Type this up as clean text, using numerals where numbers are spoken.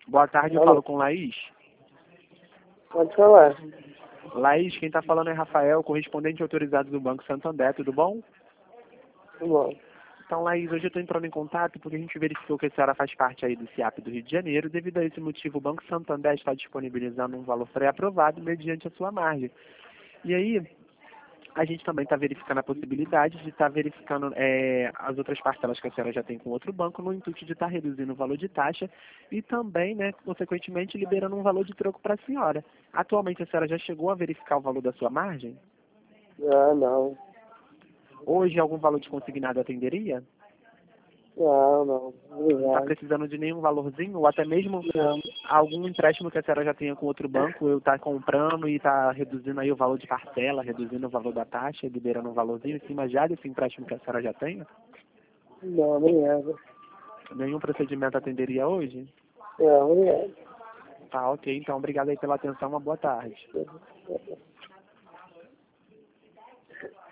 Boa tarde, eu Alô? falo com Laís. Pode falar. Laís, quem está falando é Rafael, correspondente autorizado do Banco Santander, tudo bom? Tudo bom. Então, Laís, hoje eu estou entrando em contato porque a gente verificou que a senhora faz parte aí do CIAP do Rio de Janeiro. Devido a esse motivo, o Banco Santander está disponibilizando um valor pré-aprovado mediante a sua margem. E aí, a gente também está verificando a possibilidade de estar verificando as outras parcelas que a senhora já tem com outro banco no intuito de estar reduzindo o valor de taxa e também, né, consequentemente, liberando um valor de troco para a senhora. Atualmente, a senhora já chegou a verificar o valor da sua margem? Ah, não. Hoje, algum valor de consignado atenderia? Não. Não está Obrigado. precisando de nenhum valorzinho ou até mesmo Não. algum empréstimo que a senhora já tenha com outro banco, eu estar comprando e estar reduzindo aí o valor de parcela, reduzindo o valor da taxa, liberando um valorzinho em cima já desse empréstimo que a senhora já tenha? Não, obrigado. Nenhum procedimento atenderia hoje? Não, obrigado. Tá, ok. Então, obrigado aí pela atenção. Uma boa tarde.